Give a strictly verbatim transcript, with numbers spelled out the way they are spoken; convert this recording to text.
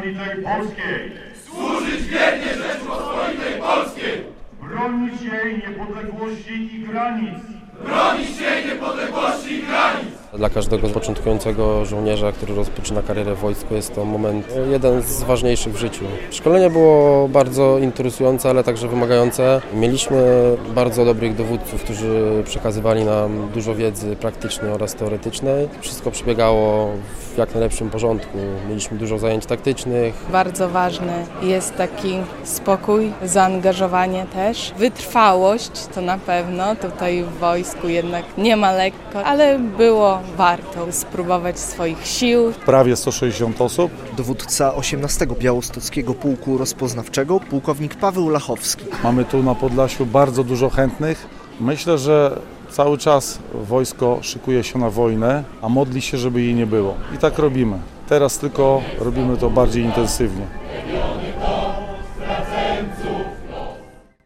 Rzeczypospolitej Polskiej. Służyć wiernie Rzeczypospolitej Polskiej. Bronić jej niepodległości i granic. Bronić jej niepodległości i granic. Dla każdego początkującego żołnierza, który rozpoczyna karierę w wojsku, jest to moment jeden z ważniejszych w życiu. Szkolenie było bardzo interesujące, ale także wymagające. Mieliśmy bardzo dobrych dowódców, którzy przekazywali nam dużo wiedzy praktycznej oraz teoretycznej. Wszystko przebiegało w jak najlepszym porządku. Mieliśmy dużo zajęć taktycznych. Bardzo ważny jest taki spokój, zaangażowanie też. Wytrwałość to na pewno. Tutaj w wojsku jednak nie ma lekko, ale było warto spróbować swoich sił. Prawie sto sześćdziesiąt osób. Dowódca osiemnastego Białostockiego Pułku Rozpoznawczego, pułkownik Paweł Lachowski. Mamy tu na Podlasiu bardzo dużo chętnych. Myślę, że cały czas wojsko szykuje się na wojnę, a modli się, żeby jej nie było. I tak robimy. Teraz tylko robimy to bardziej intensywnie. Straceńców